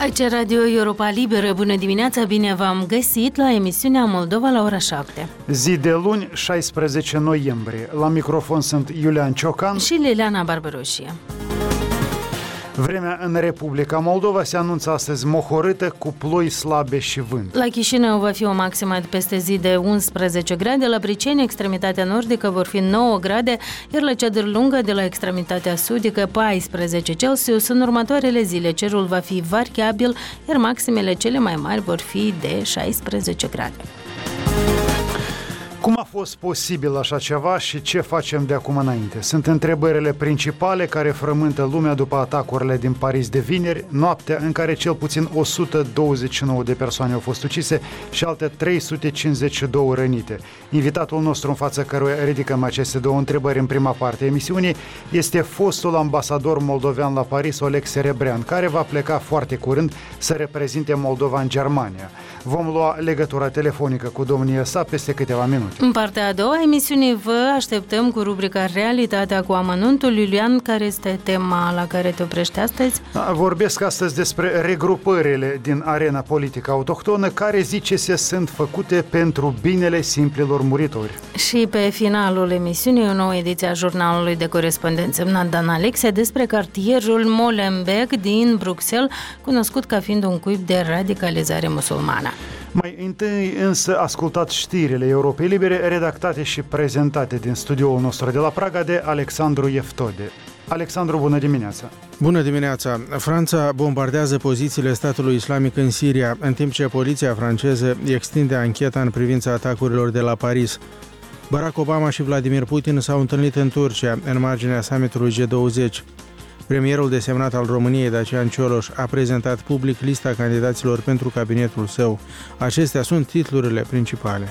Aici Radio Europa Liberă, bună dimineața, bine v-am găsit la emisiunea Moldova la ora 7. Zi de luni, 16 noiembrie. La microfon sunt Iulian Ciocan și Liliana Barbaroșie. Vremea în Republica Moldova se anunță astăzi mohorâtă, cu ploi slabe și vânt. La Chișinău va fi o maximă peste zi de 11 grade, la Briceni, extremitatea nordică, vor fi 9 grade, iar la cea lungă, de la extremitatea sudică, 14 Celsius. În următoarele zile cerul va fi variabil, iar maximele cele mai mari vor fi de 16 grade. Cum a fost posibil așa ceva și ce facem de acum înainte? Sunt întrebările principale care frământă lumea după atacurile din Paris de vineri, noaptea în care cel puțin 129 de persoane au fost ucise și alte 352 rănite. Invitatul nostru în fața căruia ridicăm aceste două întrebări în prima parte a emisiunii este fostul ambasador moldovean la Paris, Oleg Serebrean, care va pleca foarte curând să reprezinte Moldova în Germania. Vom lua legătura telefonică cu domnia sa peste câteva minute. În partea a doua a emisiunii vă așteptăm cu rubrica Realitatea cu amănuntul. Iulian, care este tema la care te oprești astăzi? Vorbesc astăzi despre regrupările din arena politică autohtonă care, zice-se, sunt făcute pentru binele simplilor muritori. Și pe finalul emisiunii o nouă ediție a jurnalului de corespondență semnat Dan Alexe despre cartierul Molenbeek din Bruxelles, cunoscut ca fiind un cuib de radicalizare musulmană. Mai întâi însă ascultați știrile Europei Libere, redactate și prezentate din studioul nostru de la Praga de Alexandru Eftode. Alexandru, bună dimineața! Bună dimineața! Franța bombardează pozițiile statului islamic în Siria, în timp ce poliția franceză extinde ancheta în privința atacurilor de la Paris. Barack Obama și Vladimir Putin s-au întâlnit în Turcia, în marginea summitului G20. Premierul desemnat al României, Dacian Cioloș, a prezentat public lista candidaților pentru cabinetul său. Acestea sunt titlurile principale.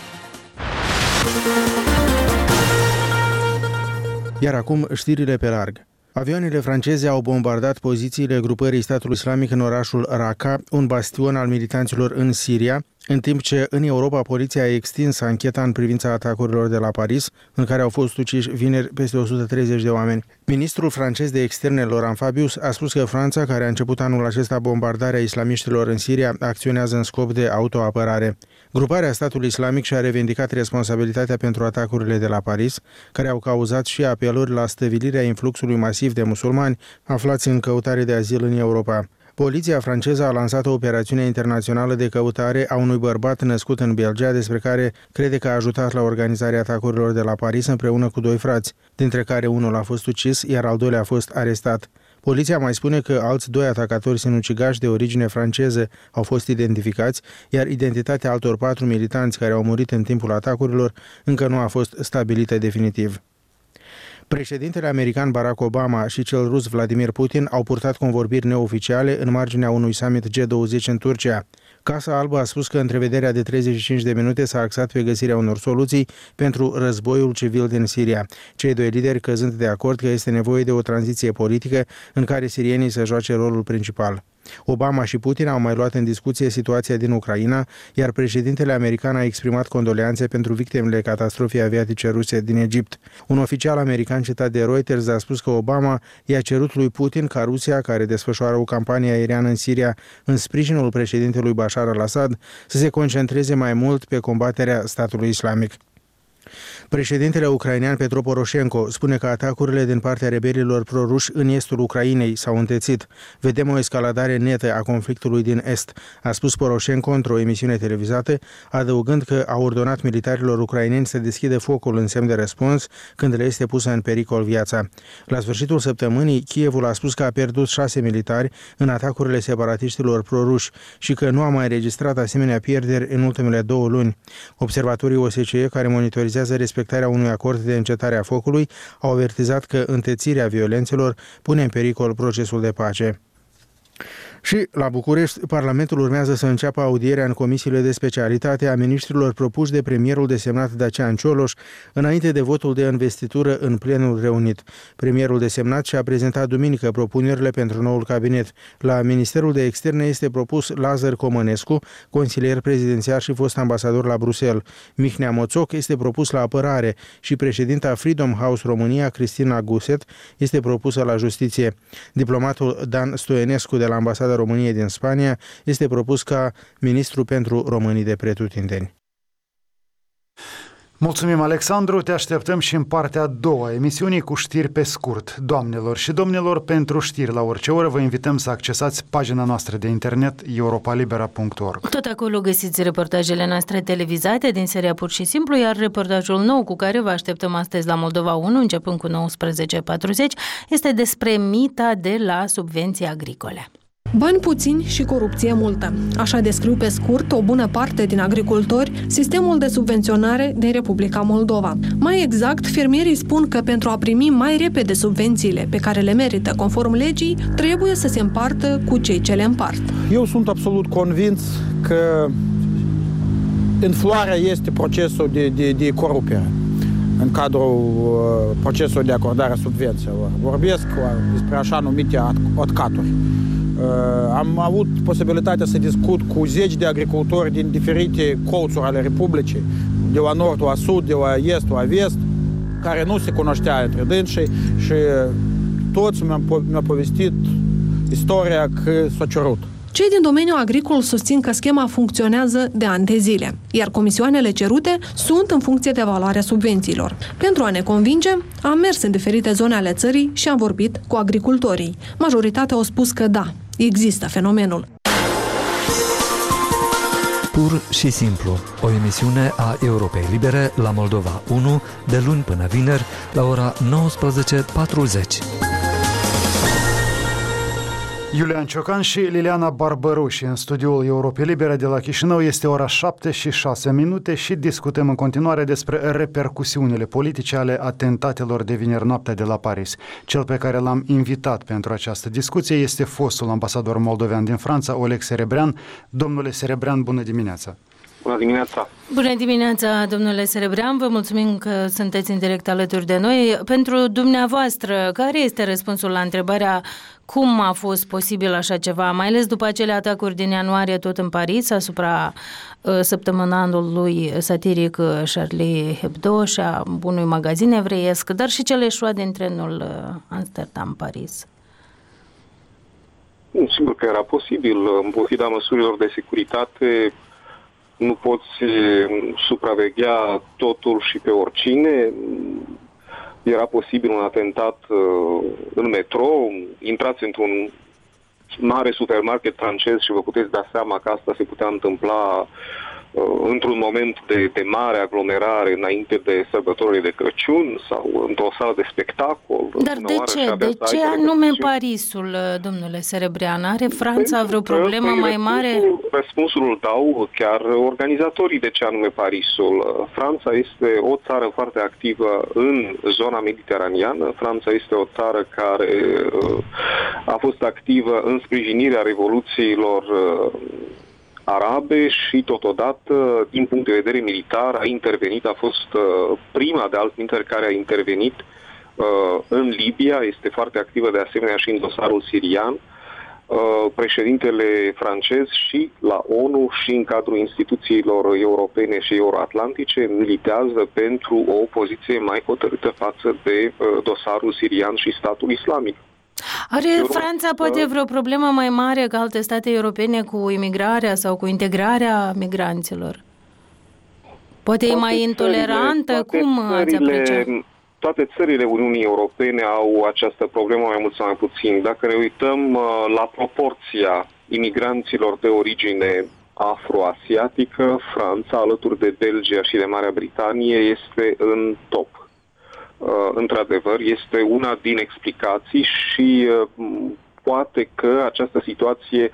Iar acum știrile pe larg. Avioanele franceze au bombardat pozițiile grupării statului islamic în orașul Raqqa, un bastion al militanților în Siria, în timp ce în Europa poliția a extins ancheta în privința atacurilor de la Paris, în care au fost uciși vineri peste 130 de oameni. Ministrul francez de externe, Laurent Fabius, a spus că Franța, care a început anul acesta bombardarea islamiștilor în Siria, acționează în scop de autoapărare. Gruparea statului islamic și-a revendicat responsabilitatea pentru atacurile de la Paris, care au cauzat și apeluri la stăvilirea influxului masiv de musulmani aflați în căutare de azil în Europa. Poliția franceză a lansat o operațiune internațională de căutare a unui bărbat născut în Belgia, despre care crede că a ajutat la organizarea atacurilor de la Paris împreună cu doi frați, dintre care unul a fost ucis, iar al doilea a fost arestat. Poliția mai spune că alți doi atacatori sinucigași de origine franceză au fost identificați, iar identitatea altor 4 militanți care au murit în timpul atacurilor încă nu a fost stabilită definitiv. Președintele american Barack Obama și cel rus Vladimir Putin au purtat convorbiri neoficiale în marginea unui summit G20 în Turcia. Casa Albă a spus că întrevederea de 35 de minute s-a axat pe găsirea unor soluții pentru războiul civil din Siria. Cei doi lideri căzând de acord că este nevoie de o tranziție politică în care sirienii să joace rolul principal. Obama și Putin au mai luat în discuție situația din Ucraina, iar președintele american a exprimat condoleanțe pentru victimele catastrofei aviatice ruse din Egipt. Un oficial american citat de Reuters a spus că Obama i-a cerut lui Putin ca Rusia, care desfășoară o campanie aeriană în Siria în sprijinul președintelui Bashar al-Assad, să se concentreze mai mult pe combaterea statului islamic. Președintele ucrainean Petro Poroșenko spune că atacurile din partea rebelilor proruși în estul Ucrainei s-au întețit. Vedem o escaladare netă a conflictului din est, a spus Poroșenko într-o emisiune televizată, adăugând că a ordonat militarilor ucraineni să deschidă focul în semn de răspuns când le este pusă în pericol viața. La sfârșitul săptămânii, Kievul a spus că a pierdut 6 militari în atacurile separatiștilor proruși și că nu a mai înregistrat asemenea pierderi în ultimele 2 luni. Observatorii OSCE, care monitorizează respectarea unui acord de încetare a focului, au avertizat că întețirea violențelor pune în pericol procesul de pace. Și la București, Parlamentul urmează să înceapă audierea în comisiile de specialitate a miniștrilor propuși de premierul desemnat Dacian Cioloș înainte de votul de investitură în plenul reunit. Premierul desemnat și-a prezentat duminică propunerile pentru noul cabinet. La Ministerul de Externe este propus Lazar Comănescu, consilier prezidențial și fost ambasador la Bruxelles. Mihnea Moțoc este propus la apărare și președinta Freedom House România, Cristina Guset, este propusă la justiție. Diplomatul Dan Stoienescu de la ambasada Ambassada României din Spania, este propus ca ministru pentru românii de pretutindeni. Mulțumim, Alexandru, te așteptăm și în partea a doua a emisiunii cu știri pe scurt. Doamnelor și domnilor, pentru știri la orice oră vă invităm să accesați pagina noastră de internet europalibera.org. Tot acolo găsiți reportajele noastre televizate din seria Pur și Simplu, iar reportajul nou cu care vă așteptăm astăzi la Moldova 1, începând cu 19:40, este despre mita de la subvenții agricole. Bani puțini și corupție multă. Așa descriu pe scurt o bună parte din agricultori sistemul de subvenționare din Republica Moldova. Mai exact, fermierii spun că pentru a primi mai repede subvențiile pe care le merită conform legii, trebuie să se împartă cu cei ce le împart. Eu sunt absolut convins că în floarea este procesul de corupere în cadrul procesului de acordare a subvențiilor. Vorbesc despre așa numite otcaturi. Am avut posibilitatea să discut cu zeci de agricultori din diferite colțuri ale Republicii, de la nord, la sud, de la est, la vest, care nu se cunoștea între dânsii și toți mi-au povestit istoria că s-a cerut. Cei din domeniul agricol susțin că schema funcționează de ani de zile, iar comisioanele cerute sunt în funcție de valoarea subvențiilor. Pentru a ne convinge, am mers în diferite zone ale țării și am vorbit cu agricultorii. Majoritatea au spus că da, există fenomenul. Pur și simplu, o emisiune a Europei Libere la Moldova 1, de luni până vineri, la ora 19:40. Iulian Ciocan și Liliana Barbăruși în studioul Europei Libere de la Chișinău. Este ora 7:06 și discutăm în continuare despre repercusiunile politice ale atentatelor de vineri noaptea de la Paris. Cel pe care l-am invitat pentru această discuție este fostul ambasador moldovean din Franța, Oleg Serebrean. Domnule Serebrean, bună dimineața! Bună dimineața! Bună dimineața, domnule Serebrean, vă mulțumim că sunteți în direct alături de noi. Pentru dumneavoastră, care este răspunsul la întrebarea cum a fost posibil așa ceva, mai ales după acele atacuri din ianuarie tot în Paris, asupra săptămânalului satiric Charlie Hebdo și a unui magazin evreiesc, dar și cele eșuat din trenul Amsterdam-Paris? Sigur că era posibil, în pofida măsurilor de securitate. Nu poți supraveghea totul și pe oricine. Era posibil un atentat în metrou, intrați într-un mare supermarket francez și vă puteți da seama că asta se putea întâmpla într-un moment de mare aglomerare înainte de sărbătorile de Crăciun sau într-o sală de spectacol. Dar de ce? De ce anume Parisul, domnule Serebrean? Are Franța vreo problemă mai mare? Răspunsul îl dau chiar organizatorii de ce anume Parisul. Franța este o țară foarte activă în zona mediteraneană. Franța este o țară care a fost activă în sprijinirea revoluțiilor arabe și totodată, din punct de vedere militar, a intervenit, a fost prima de altminteri care a intervenit în Libia, este foarte activă de asemenea și în dosarul sirian. Președintele francez și la ONU și în cadrul instituțiilor europene și euroatlantice militează pentru o poziție mai hotărâtă față de dosarul sirian și statul islamic. Are Franța poate vreo problemă mai mare ca alte state europene cu imigrarea sau cu integrarea migranților? Poate e mai intolerantă? Cum ați apreciat? Toate țările Uniunii Europene au această problemă mai mult sau mai puțin. Dacă ne uităm la proporția imigranților de origine afroasiatică, Franța, alături de Belgia și de Marea Britanie, este în top. Într-adevăr, este una din explicații și poate că această situație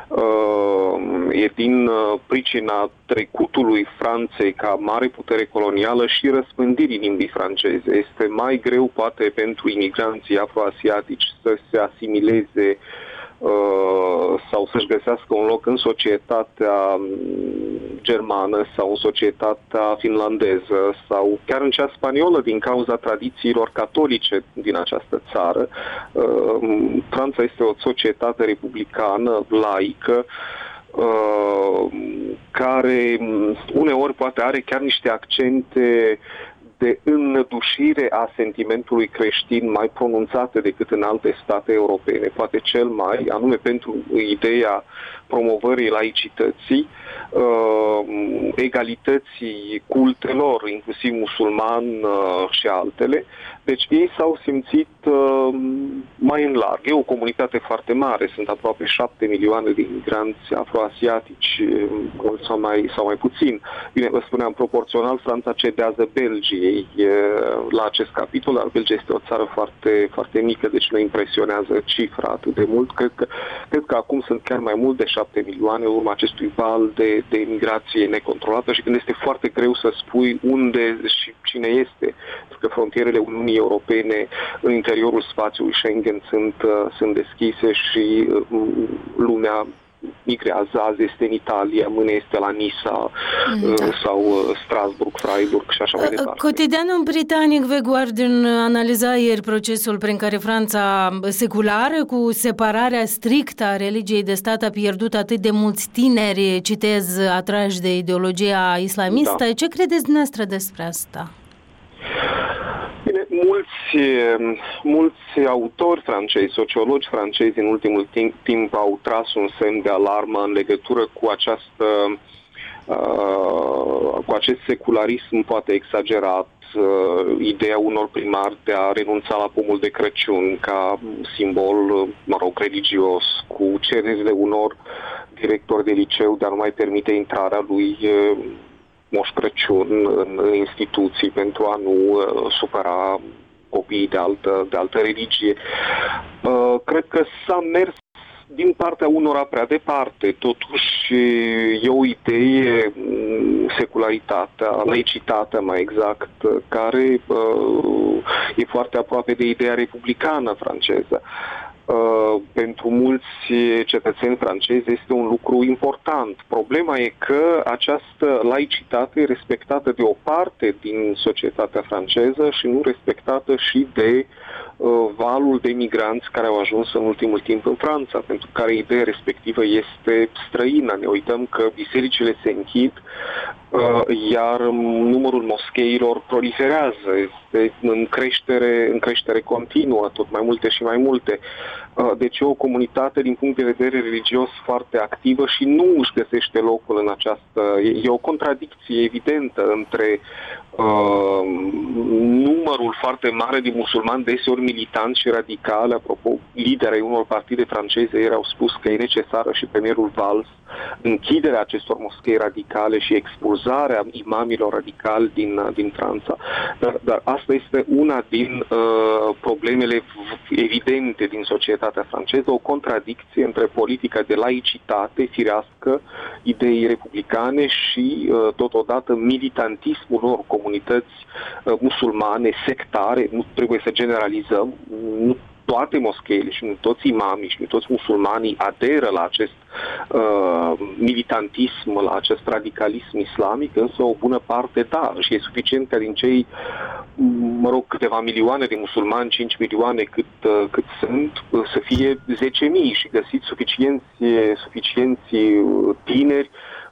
e din pricina trecutului Franței ca mare putere colonială și răspândirii limbii franceze. Este mai greu, poate, pentru imigranții afroasiatici să se asimileze sau să-și găsească un loc în societatea germană sau în societatea finlandeză sau chiar în cea spaniolă din cauza tradițiilor catolice din această țară. Franța este o societate republicană, laică, care uneori poate are chiar niște accente de înnădușire a sentimentului creștin mai pronunțate decât în alte state europene, poate cel mai, anume pentru ideea promovării laicității, egalității cultelor, inclusiv musulman și altele. Deci ei s-au simțit mai în larg. E o comunitate foarte mare, sunt aproape 7 milioane de imigranți afroasiatici, sau mai puțin. Bine, vă spuneam, proporțional, Franța cedează Belgiei la acest capitol, dar Belgia este o țară foarte, foarte mică, deci nu impresionează cifra atât de mult. Cred că acum sunt chiar mai mult de 7 milioane în urma acestui val de imigrație necontrolată și când este foarte greu să spui unde și cine este, pentru că frontierele Uniunii Europene în interiorul spațiului Schengen sunt deschise și lumea migrează. Azi este în Italia, mâine este la Nisa sau Strasbourg, Freiburg și așa mai departe. Cotidianul britanic The Guardian analiza ieri procesul prin care Franța seculară, cu separarea strictă a religiei de stat, a pierdut atât de mulți tineri, citez, atrași de ideologia islamistă. Da. Ce credeți dumneavoastră despre asta? Bine, mulți autori francezi, sociologi francezi în ultimul timp au tras un semn de alarmă în legătură cu acest secularism poate exagerat, ideea unor primari de a renunța la pomul de Crăciun ca simbol, religios, cu cererile unor directori de liceu de a nu mai permite intrarea lui Moș Crăciun în instituții pentru a nu supăra copiii de altă religie. Cred că s-a mers din partea unora prea departe. Totuși e o idee, secularitatea, laicitatea mai exact, care e foarte aproape de ideea republicană franceză. Pentru mulți cetățeni francezi este un lucru important. Problema e că această laicitate e respectată de o parte din societatea franceză și nu respectată și de valul de migranți care au ajuns în ultimul timp în Franța, pentru care ideea respectivă este străină. Ne uităm că bisericile se închid, iar numărul moscheilor proliferează, este în creștere continuă, tot mai multe și mai multe. Deci e o comunitate din punct de vedere religios foarte activă și nu își găsește locul în această... E o contradicție evidentă între numărul foarte mare de musulmani, deseori militanți și radicali. Apropo, liderii unor partide franceze ieri au spus că e necesară și premierul Valls închiderea acestor moschei radicale și expulzarea imamilor radicali din Franța. Dar asta este una din problemele evidente din societatea franceză, o contradicție între politica de laicitate firească, idei republicane și totodată militantismul unor comunități musulmane, sectare. Nu trebuie să generalizăm, nu toate moscheile și nu toți imamii și nu toți musulmanii aderă la acest militantism, la acest radicalism islamic, însă o bună parte da, și e suficient ca din cei câteva milioane de musulmani, 5 milioane cât sunt, să fie 10.000 și găsiți suficienți tineri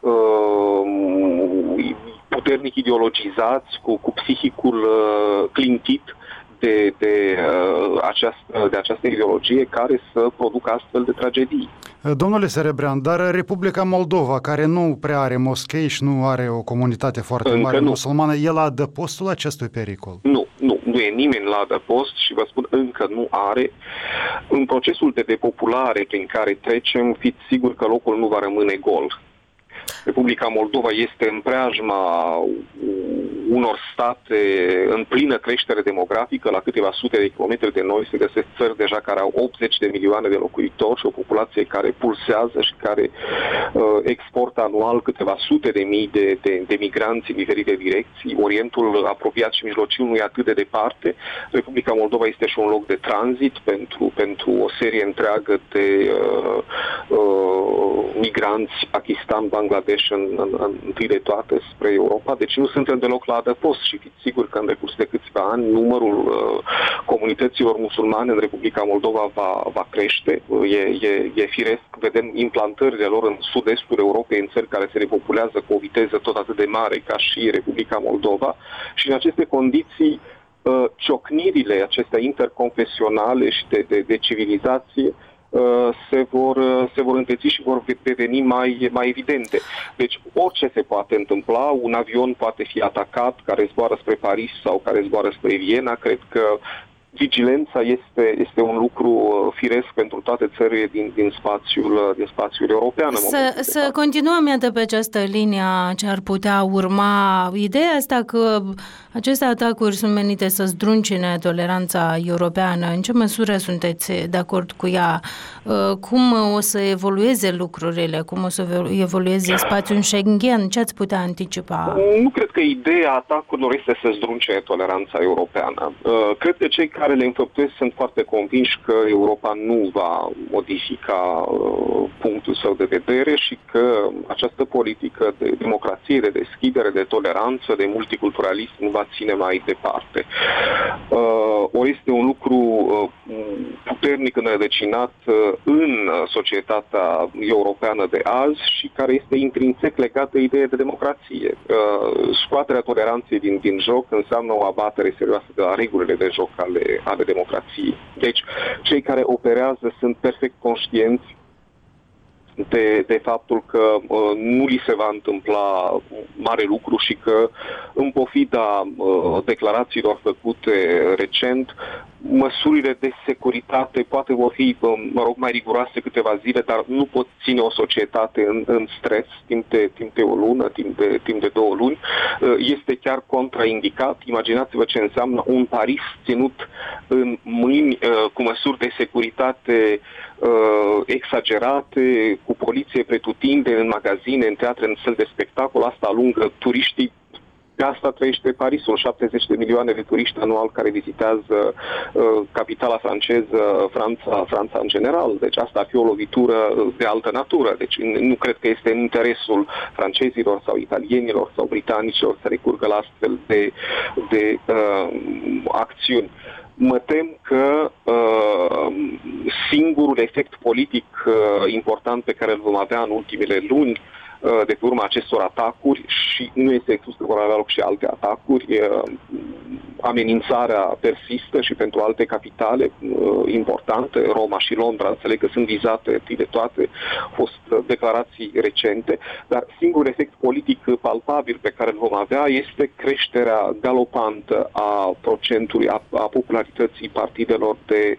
puternic ideologizați, cu psihicul clintit de această ideologie care să producă astfel de tragedii. Domnule Serebrean, dar Republica Moldova, care nu prea are moschei și nu are o comunitate foarte mare musulmană, el adăpostul acestui pericol? Nu e nimeni la adăpost și vă spun, încă nu are. În procesul de depopulare prin care trecem, fiți siguri că locul nu va rămâne gol. Republica Moldova este în preajma unor state în plină creștere demografică. La câteva sute de kilometri de noi se găsesc țări deja care au 80 de milioane de locuitori și o populație care pulsează și care exportă anual câteva sute de mii de migranți în diferite direcții. Orientul apropiat și mijlociu nu e atât de departe. Republica Moldova este și un loc de tranzit pentru o serie întreagă de migranți, Pakistan, Bangladesh întâi de toate spre Europa. Deci nu suntem deloc la adăpost și fiți sigur că în decurs de câțiva ani numărul comunităților musulmane în Republica Moldova va crește. E firesc, vedem implantările lor în sud-estul Europei, în țări care se repopulează cu o viteză tot atât de mare ca și Republica Moldova, și în aceste condiții ciocnirile acestea interconfesionale și de civilizație se vor înteți și vor deveni mai evidente. Deci orice se poate întâmpla, un avion poate fi atacat care zboară spre Paris sau care zboară spre Viena. Cred că vigilența este un lucru firesc pentru toate țările din spațiul european. Să continuăm, iată, pe această linie ce ar putea urma. Ideea asta că aceste atacuri sunt menite să zdruncine toleranța europeană, în ce măsură sunteți de acord cu ea? Cum o să evolueze lucrurile? Cum o să evolueze spațiul Schengen? Ce ați putea anticipa? Nu cred că ideea atacurilor este să zdruncine toleranța europeană. Cred că cei care le înfăptuiesc sunt foarte convinși că Europa nu va modifica punctul său de vedere și că această politică de democrație, de deschidere, de toleranță, de multiculturalism nu va ține mai departe. Ori este un lucru puternic înrădăcinat în societatea europeană de azi și care este intrinsec legată de ideea de democrație. Scoaterea toleranței din joc înseamnă o abatere serioasă de la regulile de joc ale democrației. Deci, cei care operează sunt perfect conștienți de faptul că nu li se va întâmpla mare lucru și că, în pofida declarațiilor făcute recent, măsurile de securitate poate vor fi, mai riguroase câteva zile, dar nu pot ține o societate în stres timp de o lună, timp de 2 luni. Este chiar contraindicat. Imaginați-vă ce înseamnă un Paris ținut în mâini cu măsuri de securitate exagerate, cu poliție pretutindeni în magazine, în teatre, în săli de spectacol. Asta alungă turiștii. De asta trăiește Parisul, 70 de milioane de turiști anual care vizitează capitala franceză, Franța în general. Deci asta ar fi o lovitură de altă natură. Deci nu cred că este în interesul francezilor sau italienilor sau britanicilor să recurgă la astfel de acțiuni. Mă tem că singurul efect politic important pe care îl vom avea în ultimele luni de pe urma acestor atacuri, și nu este exclus că vor avea loc și alte atacuri, amenințarea persistă și pentru alte capitale importante, Roma și Londra, înțeleg că sunt vizate de toate, au fost declarații recente, dar singurul efect politic palpabil pe care îl vom avea este creșterea galopantă a procentului, a popularității partidelor de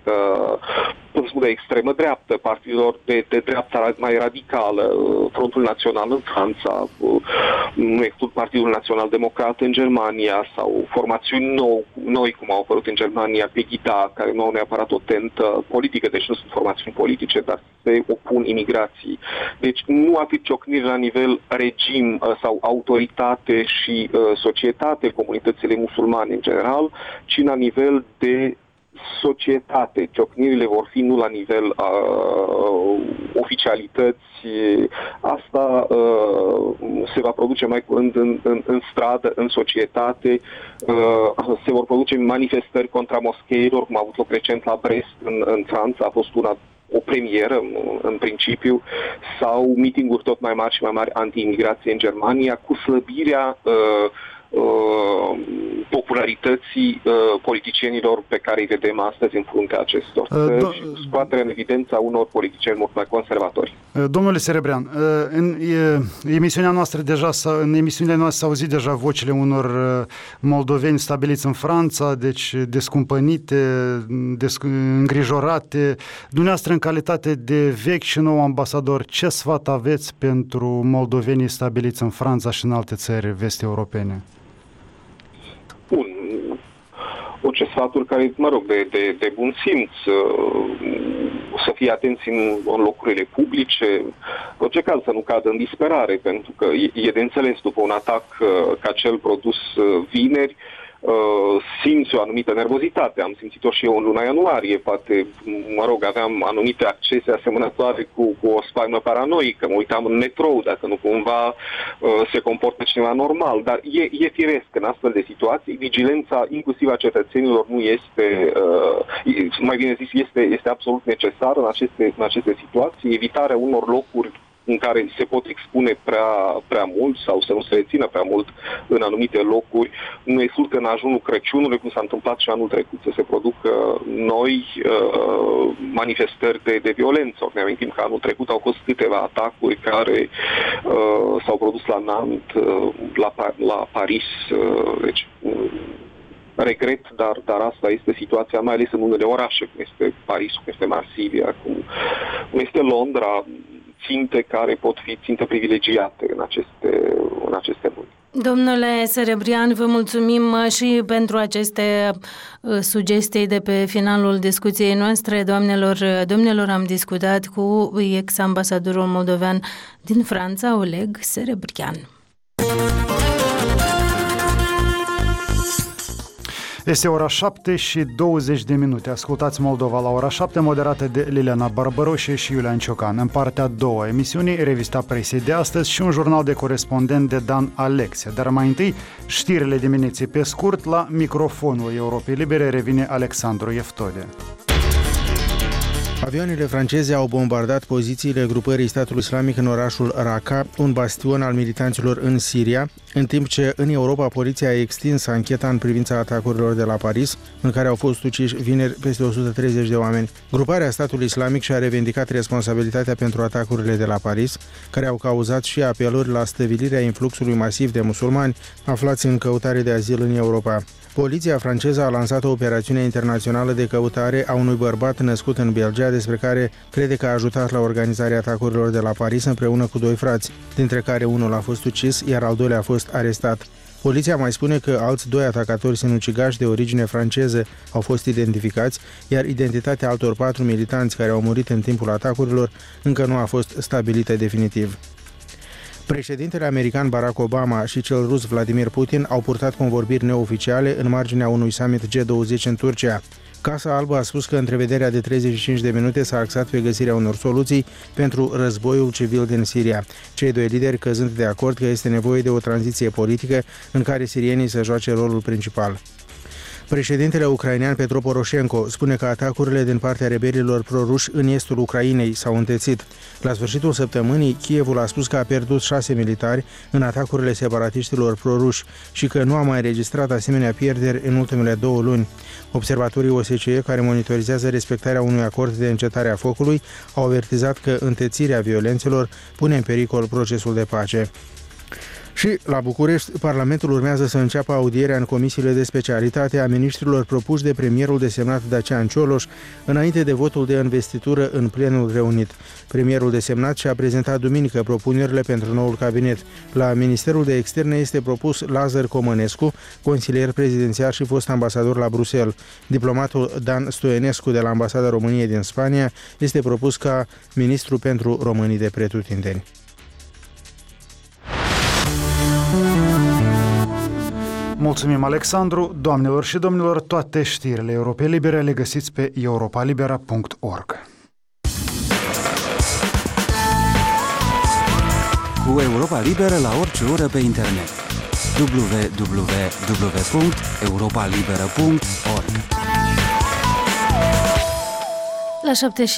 extremă dreaptă, partidelor de dreapta mai radicală, Frontul Național în Franța, nu exclud Partidul Național Democrat în Germania sau formațiuni noi cum au apărut în Germania, Pegida, care nu au neapărat o tentă politică, deci nu sunt formațiuni politice, dar se opun imigrației. Deci nu atât ciocniri la nivel regim sau autoritate și societate, comunitățile musulmane în general, ci la nivel de societate. Ciocnirile vor fi nu la nivel oficialități. Asta se va produce mai curând în stradă, în societate. Se vor produce manifestări contra moscheilor, cum a avut loc recent la Brest, în Franța. A fost o premieră, în principiu, sau mitinguri tot mai mari și mai mari anti-imigrație în Germania, cu slăbirea popularității politicienilor pe care îi vedem astăzi în fruntea acestor țări, scoaterea în evidența unor politicieni mult mai conservatori. Domnule Serebrean, în emisiunile noastre s-au auzit deja vocile unor moldoveni stabiliți în Franța, deci descumpănite, îngrijorate. Dumneavoastră, în calitate de vechi și nou ambasador, ce sfat aveți pentru moldovenii stabiliți în Franța și în alte țări vest-europene? Bun. Orice sfaturi care, de bun simț, să fie atenți în locurile publice, în orice caz să nu cadă în disperare, pentru că e de înțeles după un atac ca cel produs vineri, simți o anumită nervozitate. Am simțit-o și eu în luna ianuarie, poate, aveam anumite accese asemănătoare cu o spaimă paranoică, mă uitam în metrou, dacă nu cumva se comportă cineva normal, dar e firesc în astfel de situații. Vigilența, inclusiv a cetățenilor, nu este, mai bine zis, este absolut necesară în aceste situații. Evitarea unor locuri în care se pot expune prea mult sau să nu se rețină prea mult în anumite locuri, nu rezultă în ajunul Crăciunului, cum s-a întâmplat și anul trecut, să se producă noi manifestări de violență. Ne amintim că anul trecut au fost câteva atacuri care s-au produs la Nantes, la Paris, deci regret, dar asta este situația, mai ales în unele orașe, cum este Paris, cum este Marsilia, cum este Londra, ținte care pot fi ținte privilegiate în aceste luni. Domnule Serebrian, vă mulțumim și pentru aceste sugestii de pe finalul discuției noastre. Domnilor, am discutat cu ex-ambasadorul moldovean din Franța, Oleg Serebrian. Este ora 7:20. Ascultați Moldova la ora 7, moderată de Liliana Barbaroșe și Iulian Ciocan. În partea a doua emisiunii, revista presei de astăzi și un jurnal de corespondent de Dan Alexe. Dar mai întâi, știrile dimineții pe scurt, la microfonul Europei Libere revine Alexandru Eftode. Avioanele franceze au bombardat pozițiile grupării statului islamic în orașul Raqqa, un bastion al militanților în Siria, în timp ce în Europa poliția a extins ancheta în privința atacurilor de la Paris, în care au fost uciși vineri peste 130 de oameni. Gruparea statului islamic și-a revendicat responsabilitatea pentru atacurile de la Paris, care au cauzat și apeluri la stăvilirea influxului masiv de musulmani aflați în căutare de azil în Europa. Poliția franceză a lansat o operațiune internațională de căutare a unui bărbat născut în Belgia, despre care crede că a ajutat la organizarea atacurilor de la Paris împreună cu 2 frați, dintre care unul a fost ucis, iar al doilea a fost arestat. Poliția mai spune că alți 2 atacatori sinucigași de origine franceză au fost identificați, iar identitatea altor 4 militanți care au murit în timpul atacurilor încă nu a fost stabilită definitiv. Președintele american Barack Obama și cel rus Vladimir Putin au purtat convorbiri neoficiale în marginea unui summit G20 în Turcia. Casa Albă a spus că întrevederea de 35 de minute s-a axat pe găsirea unor soluții pentru războiul civil din Siria. Cei 2 lideri căzând de acord că este nevoie de o tranziție politică în care sirienii să joace rolul principal. Președintele ucrainean Petro Poroșenko spune că atacurile din partea rebelilor proruși în estul Ucrainei s-au întețit. La sfârșitul săptămânii, Kievul a spus că a pierdut 6 militari în atacurile separatiștilor proruși și că nu a mai înregistrat asemenea pierderi în ultimele 2 luni. Observatorii OSCE, care monitorizează respectarea unui acord de încetare a focului, au avertizat că întețirea violențelor pune în pericol procesul de pace. Și la București, Parlamentul urmează să înceapă audierea în comisiile de specialitate a miniștrilor propuși de premierul desemnat Dacian Cioloș, înainte de votul de investitură în plenul reunit. Premierul desemnat și-a prezentat duminică propunerile pentru noul cabinet. La Ministerul de Externe este propus Lazar Comănescu, consilier prezidențial și fost ambasador la Bruxelles. Diplomatul Dan Stoienescu de la Ambasada României din Spania este propus ca ministru pentru românii de pretutindeni. Mulțumim, Alexandru. Doamnelor și domnilor, toate știrile Europei Libere le găsiți pe europalibera.org. Cu Europa Liberă la orice oră pe internet. www.europalibera.org. La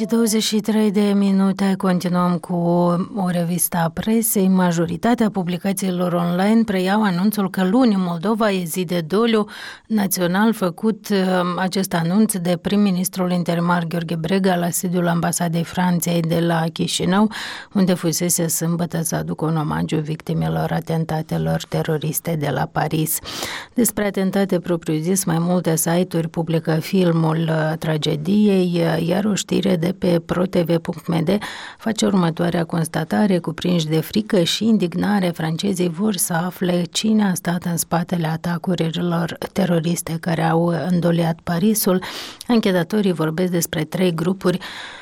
7:23 continuăm cu o revistă a presei. Majoritatea publicațiilor online preiau anunțul că luni Moldova e zi de doliu național, făcut acest anunț de prim-ministrul interimar Gheorghe Brega la sediul ambasadei Franței de la Chișinău, unde fusese sâmbătă să aducă un omagiu victimelor atentatelor teroriste de la Paris. Despre atentate propriu-zis, mai multe site-uri publică filmul tragediei, iar o știre de pe protv.md face următoarea constatare: cuprinși de frică și indignare, francezii vor să afle cine a stat în spatele atacurilor teroriste care au îndoliat Parisul. Anchetatorii vorbesc despre 3 grupuri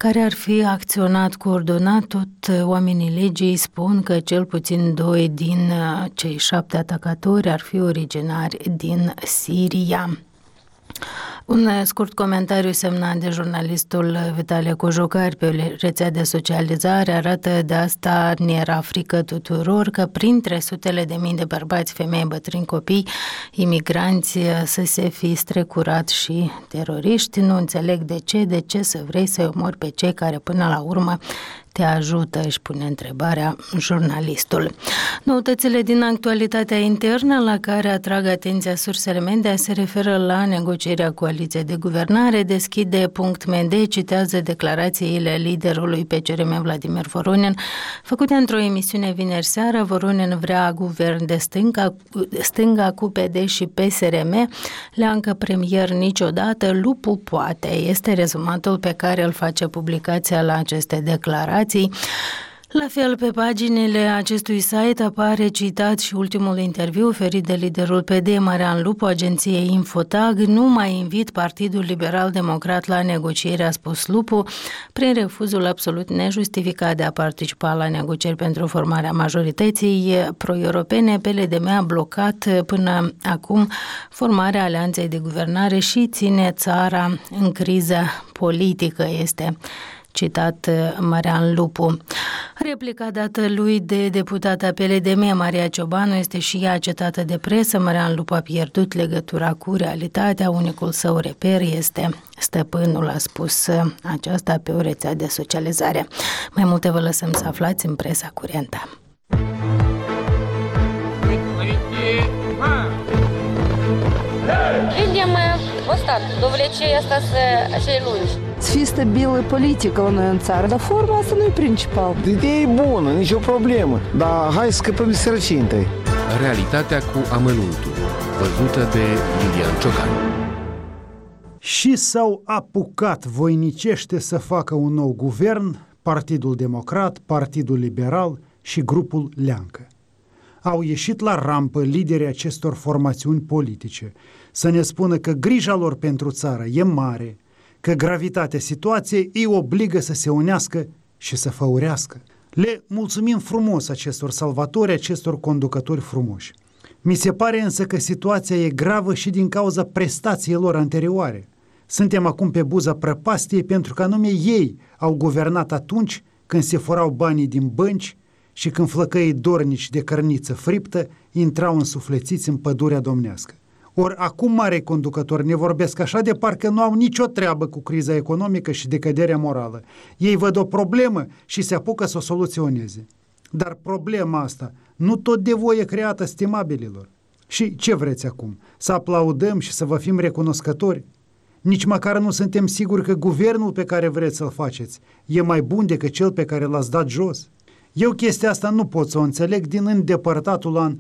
care ar fi acționat coordonat. Tot oamenii legii spun că cel puțin 2 din cei 7 atacatori ar fi originari din Siria. Un scurt comentariu semnat de jurnalistul Vitalie Cojucari pe rețea de socializare arată de asta ne era frică tuturor că printre sutele de mii de bărbați, femei, bătrâni, copii, imigranți să se fi strecurat și teroriști. Nu înțeleg de ce să vrei să-i omori pe cei care până la urmă te ajută, își pune întrebarea jurnalistul. Noutățile din actualitatea internă la care atrag atenția sursele media se referă la negocierea coaliției de guvernare. Deschide.md citează declarațiile liderului PCRM Vladimir Voronin, făcute într-o emisiune vineri seara. Voronin vrea guvern de stânga cu PD și PSRM. Leancă premier niciodată, lupul poate. Este rezumatul pe care îl face publicația la aceste declarații. La fel, pe paginile acestui site apare citat și ultimul interviu oferit de liderul PD, Marian Lupu, agenției Infotag. Nu mai invit Partidul Liberal Democrat la negocieri, a spus Lupu, prin refuzul absolut nejustificat de a participa la negocieri pentru formarea majorității pro-europene. PLDM a blocat până acum formarea alianței de guvernare și ține țara în criză politică, este citat Marian Lupu. Replica dată lui de deputata PLDM, Maria Ciobanu, este și ea citată de presă. Marian Lupu a pierdut legătura cu realitatea, unicul său reper este stăpânul, a spus aceasta pe o rețea de socializare. Mai multe vă lăsăm să aflați în presa curentă. Видим вот так, довлечение остаться așa lungi. Să fie stabilă politică la noi în țară, dar forma asta nu e principal. Ideea e bună, nicio problemă, dar hai să scăpăm de sărăcie întâi. Realitatea cu amănuntul, văzută de Lilian Ciocan. Și s-au apucat voinicește să facă un nou guvern, Partidul Democrat, Partidul Liberal și grupul Leancă. Au ieșit la rampă liderii acestor formațiuni politice să ne spună că grija lor pentru țară e mare, că gravitatea situației îi obligă să se unească și să făurească. Le mulțumim frumos acestor salvatori, acestor conducători frumoși. Mi se pare însă că situația e gravă și din cauza prestațiilor anterioare. Suntem acum pe buza prăpastiei pentru că anume ei au guvernat atunci când se furau banii din bănci și când flăcăii dornici de cărniță friptă intrau însuflețiți în pădurea domnească. Ori acum mari conducători ne vorbesc așa de parcă nu au nicio treabă cu criza economică și decăderea morală. Ei văd o problemă și se apucă să o soluționeze. Dar problema asta nu tot de voie creată, stimabililor. Și ce vreți acum? Să aplaudăm și să vă fim recunoscători? Nici măcar nu suntem siguri că guvernul pe care vreți să-l faceți e mai bun decât cel pe care l-ați dat jos. Eu chestia asta nu pot să o înțeleg din îndepărtatul an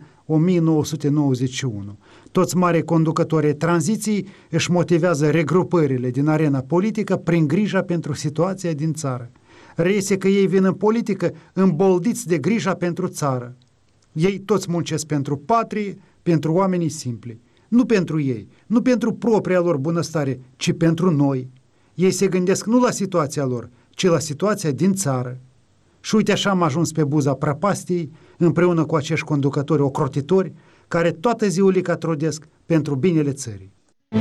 1991. Toți mari conducătorii tranziției își motivează regrupările din arena politică prin grija pentru situația din țară. Reiese că ei vin în politică îmboldiți de grija pentru țară. Ei toți muncesc pentru patrie, pentru oamenii simpli. Nu pentru ei, nu pentru propria lor bunăstare, ci pentru noi. Ei se gândesc nu la situația lor, ci la situația din țară. Și uite așa am ajuns pe buza prăpastiei, împreună cu acești conducători ocrotitori, care toată ziulica trudesc pentru binele țării.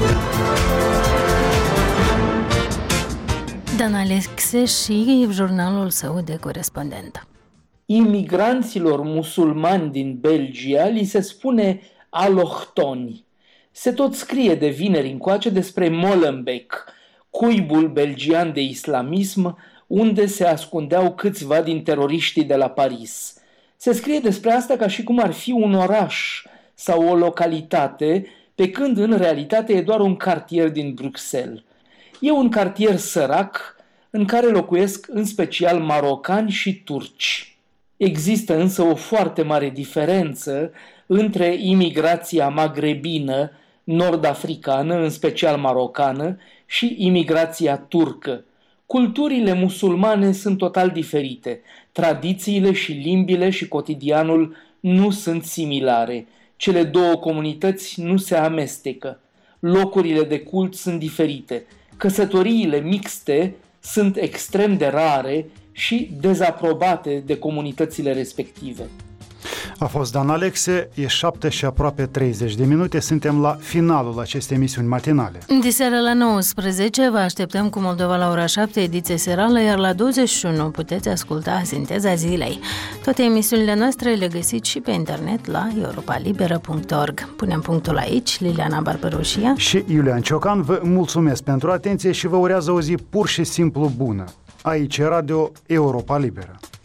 Dan Alexe și jurnalul său de corespondent. Imigranților musulmani din Belgia li se spune alohtoni. Se tot scrie de vineri încoace despre Molenbeek, cuibul belgian de islamism, unde se ascundeau câțiva din teroriștii de la Paris. Se scrie despre asta ca și cum ar fi un oraș sau o localitate, pe când în realitate e doar un cartier din Bruxelles. E un cartier sărac în care locuiesc în special marocani și turci. Există însă o foarte mare diferență între imigrația magrebină, nord-africană, în special marocană, și imigrația turcă. Culturile musulmane sunt total diferite. Tradițiile și limbile și cotidianul nu sunt similare. Cele două comunități nu se amestecă. Locurile de cult sunt diferite. Căsătoriile mixte sunt extrem de rare și dezaprobate de comunitățile respective. A fost Dan Alexe, e 7 și aproape 30 de minute, suntem la finalul acestei emisiuni matinale. Diseară la 19 vă așteptăm cu Moldova la ora 7, ediție serală, iar la 21 puteți asculta Sinteza Zilei. Toate emisiunile noastre le găsiți și pe internet la europalibera.org. Punem punctul aici, Liliana Barbaroșia și Iulian Ciocan vă mulțumesc pentru atenție și vă urează o zi pur și simplu bună. Aici e Radio Europa Liberă.